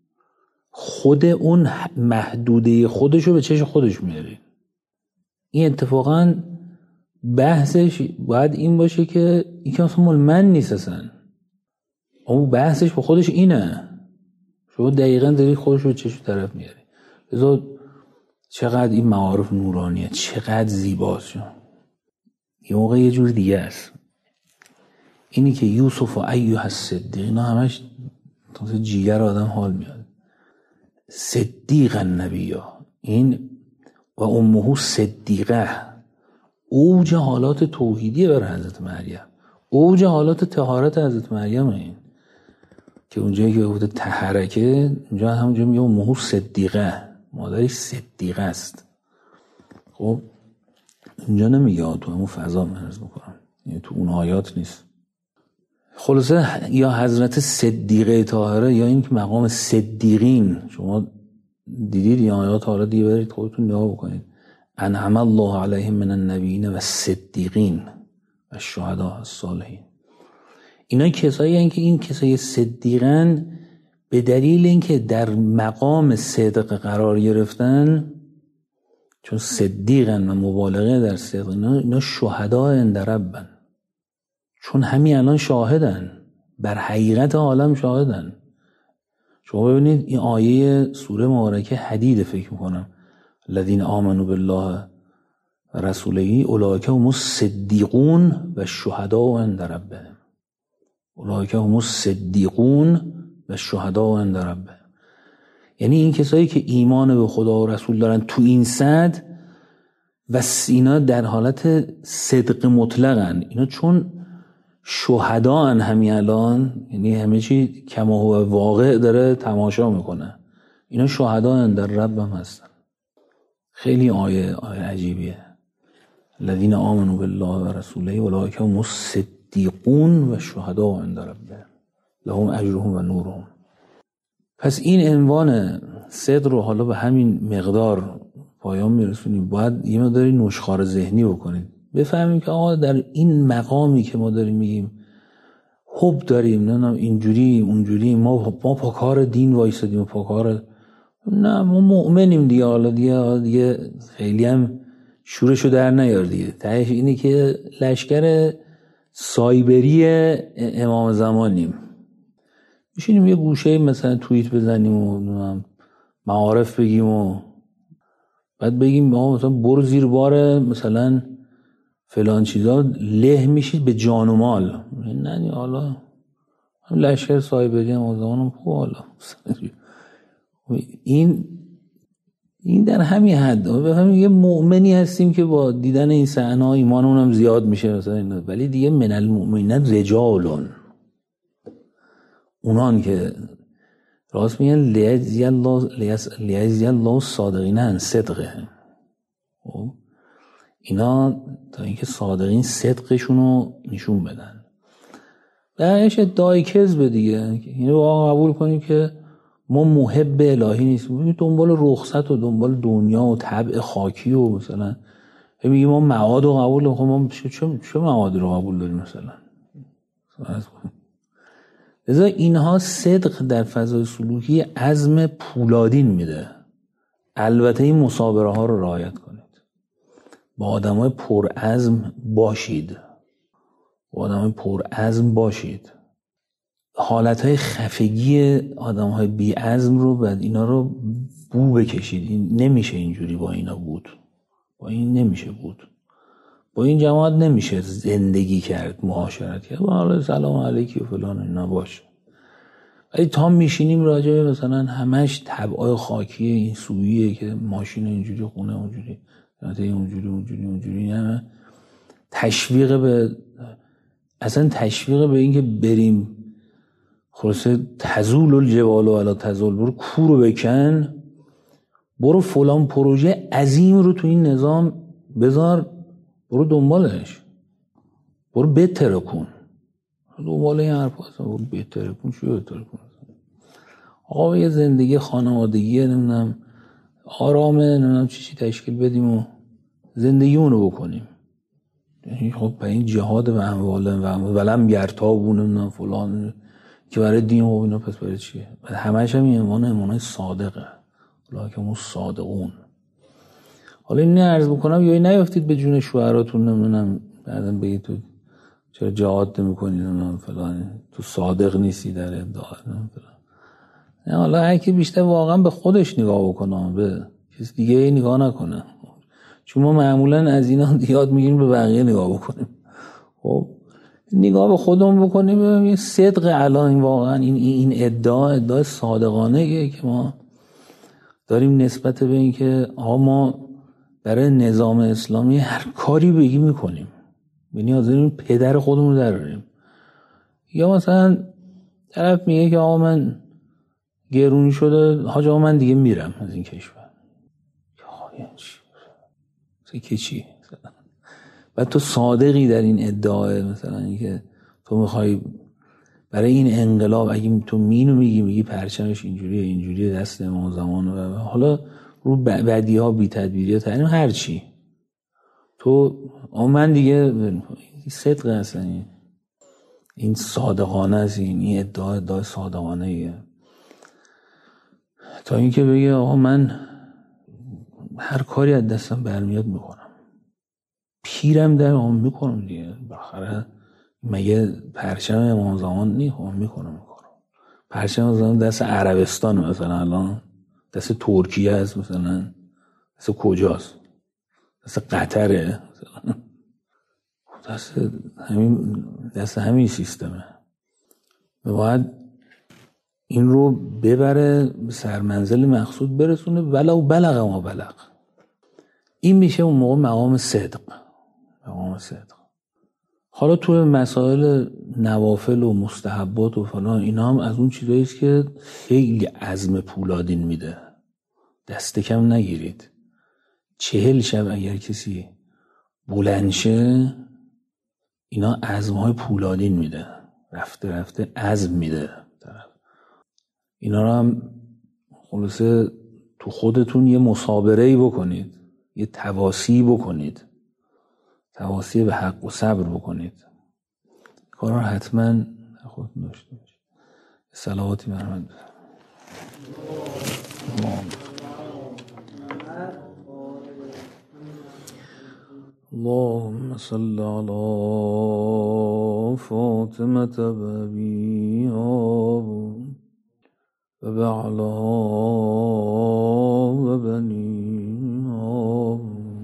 خود اون محدوده خودشو به چشم خودش میارید. این اتفاقا بحثش باید این باشه که این که اصلا مال من نیست، اصلا اون بحثش با خودش اینه، شما دقیقا دارید خودش رو به چشم طرف میاری. لذا چقدر این معارف نورانیه، چقدر زیباست. یه موقع یه جور دیگه است، اینی که یوسف و ایها الصدیق، اینا همش جیگر آدم حال میاد. صدیق النبی، این و امه صدیقه، اوج حالات توحیدیه بر حضرت مریم، اوج حالات طهارت حضرت مریم. این که اونجایی که گفته طهرکه، اونجا همونجا میگه امه صدیقه، مادرش صدیقه است. خب اینجا نمیگه، تو همون فضا مرز میکنم، یعنی تو اون آیات نیست. خلاصه یا حضرت صدیقه طاهره یا این که مقام صدیقین، شما دیدید این آیات، حالا دیگه برید خودتون نگاه بکنید. انعم الله علیهم من النبیین و صدیقین و الشهداء الصالحین. اینا کسایی هستند که این کسای صدیقن به دلیل اینکه در مقام صدق قرار گرفتن، چون صدیقن و مبالغه در صدق، اینا شهداء عند ربن، چون همین الان شاهدن، بر حقیقت عالم شاهدن. شما ببینید این آیه سوره مبارکه حدید، فکر میکنم الذین آمنوا بالله و رسوله اولئک هم الصدیقون و الشهداء عند ربهم. اولئک هم الصدیقون و شهدا عند ربهم. یعنی این کسایی که ایمان به خدا و رسول دارن تو این سطح و اینا در حالت صدق مطلقن، اینا چون شهدا'n همین الان، یعنی همه چی کما هو واقع داره تماشا میکنه، اینا شهدا در ربهم هستن. خیلی آیه آیه عجیبیه. الذین آمنوا بالله و رسوله اولئک هم الصدیقون و شهدا عند ربهم لهم اجرهم و نورهم. پس این عنوان صدق رو حالا به همین مقدار پایان میرسونیم. باید یه مقداری نشخوار ذهنی بکنید، بفهمیم که آقا در این مقامی که ما داریم میگیم حب داریم، نه اینجوری اونجوری، ما ما پا کار دین وایسادیم و پا کار، نه ما مؤمنیم دیگه. حالا دیگه دیگه خیلی هم شورشو در نیار دیگه. تهش اینه که لشکر سایبری امام زمانیم، میشینیم یه گوشه مثلا توییت بزنیم و معارف بگیم و بعد بگیم ما مثلا برو زیر بار مثلا فلان چیزا له میشید به جان و مال. نه حالا هم لشکر سایبری هم زمانم خوب. حالا این این در همین حد بفهمیم یه مؤمنی هستیم که با دیدن این صحنه ها ایمانمون هم زیاد میشه مثلا، ولی دیگه من المؤمنین رجالون، اونان که راست میگن لیجزی الله لیجزی الله الصادقین عن صدقهم. اینا تا اینکه صادقین صدقشون رو نشون بدن. درش ادعای کذب دیگه، یعنی واقعا قبول کنیم که ما محب الهی نیستیم، دنبال رخصت و دنبال دنیا و طبع خاکی و مثلا میگیم ما معاد رو قبول داریم. خب ما چه چه معادی رو قبول داریم مثلا؟ لذا اینها صدق در فضای سلوکی عزم پولادین میده. البته این مصابره ها رو رعایت کنید، با آدمای پرعزم باشید، با آدمای پرعزم باشید. حالتهای خفگی آدمهای بی عزم رو بعد اینا رو بو بکشید. این نمیشه اینجوری با اینا بود، با این نمیشه بود، با این جماعت نمیشه زندگی کرد، معاشرت کرد. حالا سلام علیکی و فلان اینا باشه، ولی تا میشینیم راجع به مثلا همش طبعای خاکی این سویه که ماشین اینجوری، خونه اونجوری، اونجوری اونجوری اونجوری، همه تشویق به اصلا تشویق به این که بریم خلاصه تزول الجبال و علا تزول، برو کور رو بکن، برو فلان پروژه عظیم رو تو این نظام بذار، برو دنبالش، برو بهتر کن، دنبال این حرف هستم، برو بهتر کن. چی بهتر کن؟ آقا یه زندگی خانوادگی نمیدونم آرامه نمیدونم چی چی تشکیل بدیم و زندگیمونو بکنیم. یعنی خب به این جهاد و اموال و ولم یرتابون نمیدونم فلان که برای دین و اینا، پس برای چیه؟ همش هم این ایمان ایمانای صادقه، لکن اون صادقون. حالا این عرض بکنم یا نیافتید به جون شوهراتون نمیدونم بعدم بگید تو چرا جهاد نمی‌کنید نمیدونم فلان، تو صادق نیستی در ادعا فلان. نه حالا هر کی بیشتر واقعا به خودش نگاه بکنه، به کسی دیگه نگاه نکنه، چون ما معمولا از اینا یاد میگیریم به بقیه نگاه بکنیم. خب نگاه به خودمون بکنیم ببینیم صدق الان واقعا این این ادعا ادعای صادقانه که ما داریم نسبت به این که آقا ما برای نظام اسلامی هر کاری بگی میکنیم، یعنی حاضرین پدر خودمون رو دراریم. یا مثلا طرف میگه که آقا من گرونی شده حاج آقا من دیگه میرم از این کشور. یا چی؟ که چی؟ بعد تو صادقی در این ادعای مثلا اینکه تو میخوای برای این انقلاب، اگه تو مینو میگی میگی پرچمش اینجوریه اینجوریه دست امام زمان و حالا رو بدی ها بی تدبیری ها هر چی تو من دیگه صدق هست، این این صادقانه است، این این ادعا ادعای صادقانه ایه. تا اینکه بگه آقا من هر کاری از دستم برمیاد میکنم، پیرم در آن میکنم دیگه، بالاخره مگه پرچم امام زمان نیست؟ هم میکنم میکنم پرچم امام زمان دست عربستان مثلا، الان دست ترکیه است مثلا، دست کجاست؟ دست قطره مثلا، دست همین دست همین سیستمه. و باید این رو ببره به سرمنزل مقصود برسونه، ولو بلغ ما بلغ. این میشه اون موقع مقام صدق. مقام صدق. حالا توی مسائل نوافل و مستحبات و فلان اینا هم از اون چیزایی است که خیلی عزم پولادین میده. دست کم نگیرید. چهل شب اگر کسی بلند شه اینا عزمهای پولادین میده، رفته رفته عزم میده طرف. اینا رو هم خلاصه تو خودتون یه مثابره‌ای بکنید، یه تواسی بکنید، تواسی به حق و صبر بکنید. کارا رو حتما خودتون داشته باشید. صلواتی بر من بفرمایید. اللهم صل على فاطمة بأبيها وبعلها وبنيها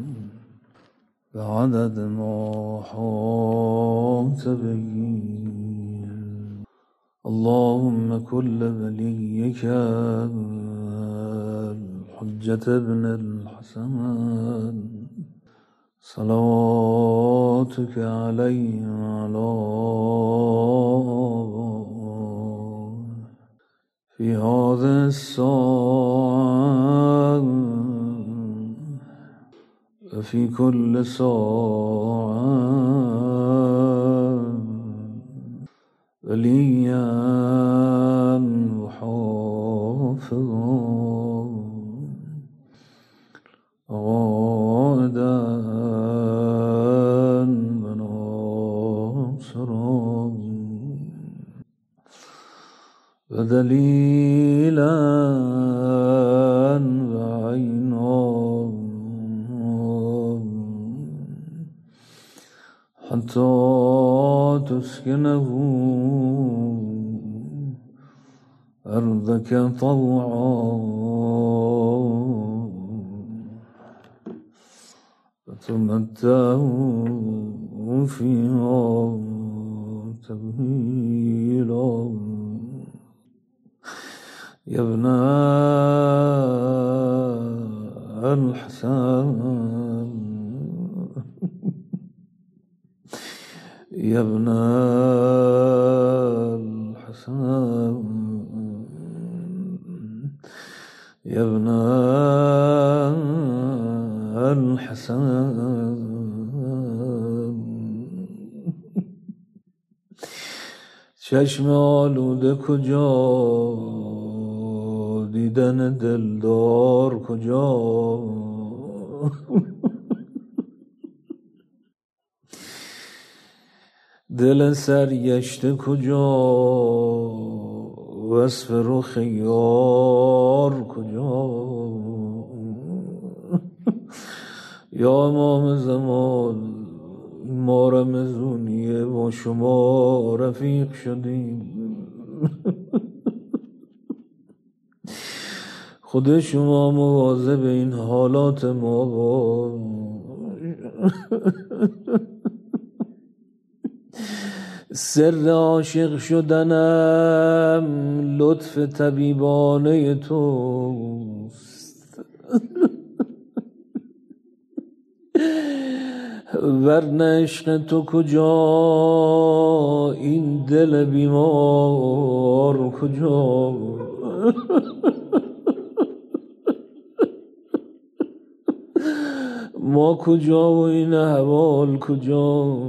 بعدد ما حاط به. اللهم كل وليك الحجة ابن الحسن صلواتك عليه وعلى في هذا الساعة وفي كل ساعة وليا وحافظا غائدا وناصرا ودليلا وعينا حتى تسكنه أرضك طوعا وتمتعوا فيها تبهيلا. يا ابن الحسن يا ابن الحسن يا ابن الحسن چشم آلوده کجا، دیدن دلدار کجا. دل سرگشته کجا، وصف رخ یار کجا. یا امام زمان ما رمزونیه با شما رفیق شدیم. خود شما مواظب این حالات ما باش. سر عاشق شدنم لطف طبیبانه توست، ورنه عشق تو کجا، این دل بیمار کجا. ما کجا و این احوال کجا.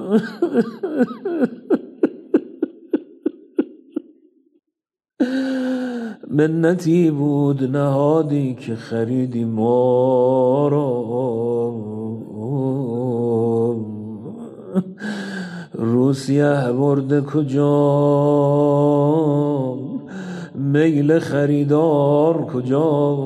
منتی بود نهادی که خریدی ما را، روسیه برده کجا، میل خریدار کجا.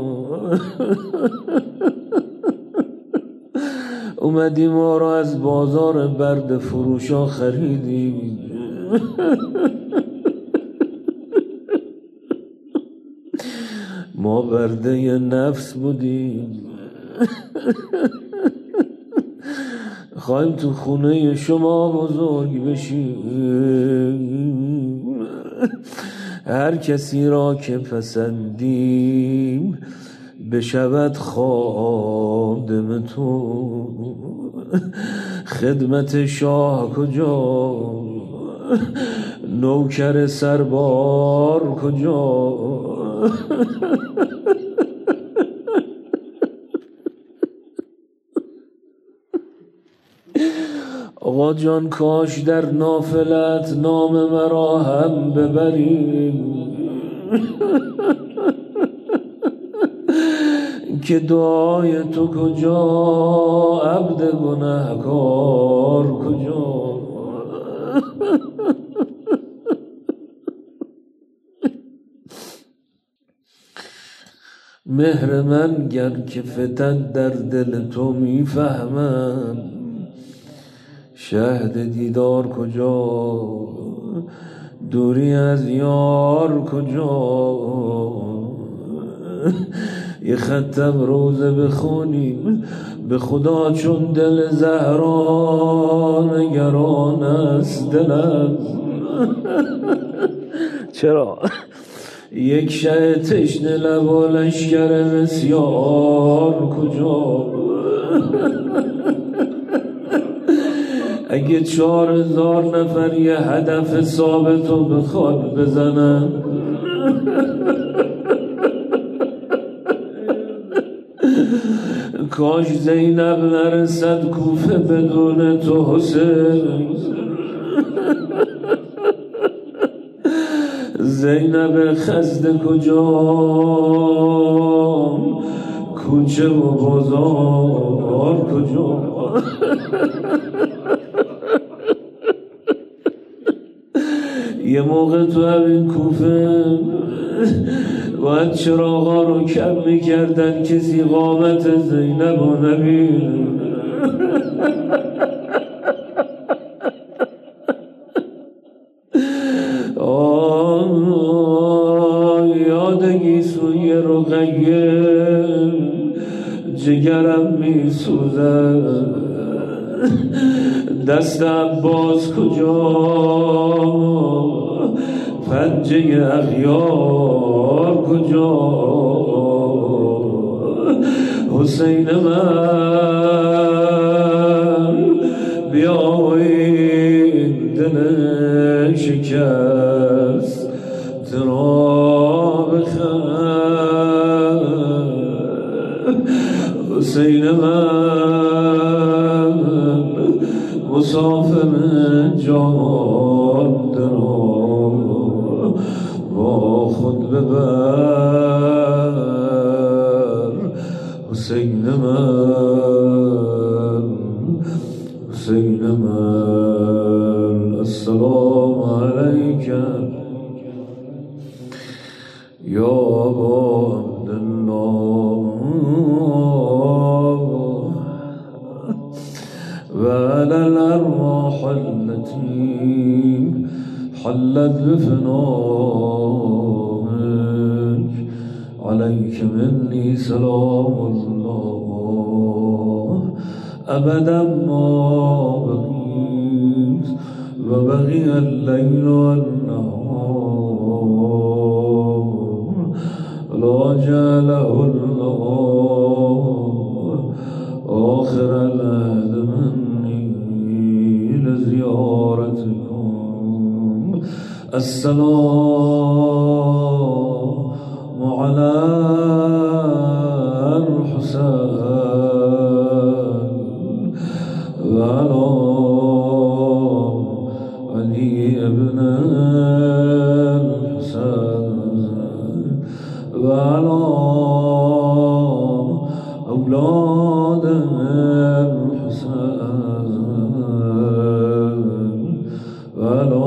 اومدی ما را از بازار برد فروشا خریدی. ما برده نفس بودیم، خواهیم تو خونه شما بزرگ بشیم. هر کسی را که پسندیم بشود خادم تو. خدمت شاه کجا، نوکر سربار کجا. آقا جان کاش در نافلت نام مرا هم ببری، که دعای تو کجا، عبد گنهکار کجا. مهر من گر که فتد در دل تو میفهمم، شهد دیدار کجا، دوری از یار کجا. یه خطم روزه بخونیم به خدا، چون دل زهرا نگران است دلم. چرا؟ یک شه تشنه لب و لشکر بسیار کجا. اگه چهار هزار نفر یه هدف ثابتو بخواد بزنن، کاش زینب نرسد کوفه بدون تو حسین. زینب خزد کجا، کوچه و بازار کجا. یه موقع تو همین کوفه باید چراغا رو کم میکردن کسی قامت زینب رو نبینه. آه یادگی سوی رقیه جگرم میسوزد. دست عباس کجا، پنجه اغیار کجا. حسین من بیا این دل شکست ترا بخند. حسین من مسافر جان درا، با خود ببر. حسین من، حسین من. السلام علیک یا ابا عبدالله و علی الارواح التي حلت بفنائك. عليك مني سلام الله أبدا ما بقيت وبقي الليل والنهار، لا جعله الله آخر العهد مني لزيارتكم. السلام على الحسين وعلى علي ابن الحسين وعلى أولاد الحسين وعلى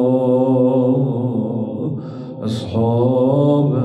أصحاب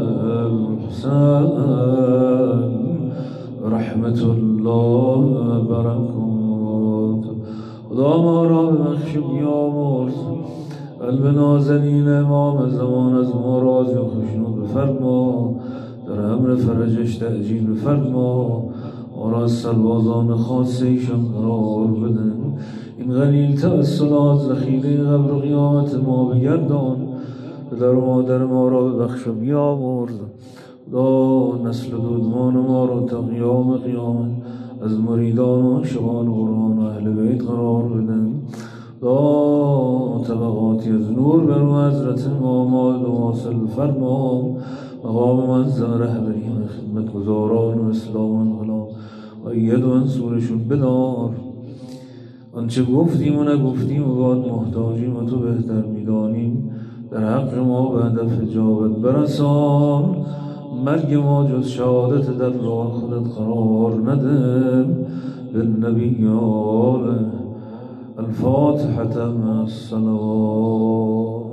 الحسين رحمة الله وبركاته. خدا ما را ببخش و بیامرز. قلب نازنین امام زمان از ما راضی و خشنود بفرما، در امر فرجش تعجیل بفرما، ما را از سربازان خاص ایشان قرار بده. این غلیل توسلات ذخیره قبر و قیامت ما بگردان، پدر و مادر ما را ببخش و بیامرز. خدا نسل و دودمان ما را تا قیام قیامت از مریدان و عاشقان قرآن و اهل بیت قرار بدن. خدا طبقاتی از نور بر حضرت امام و واصل فرما. مقام معظم رهبری خدمت گزاران و اسلام و انقلاب و اید و انصورشون بدار. آنچه گفتیم و نگفتیم و باید محتاجیم و تو بهتر میدانیم، در حق ما به هدف اجابت برسان. مرگ ما جز شهادت در راه خودت قرار نده. بالنبیان الفاتحة مع الصلوات.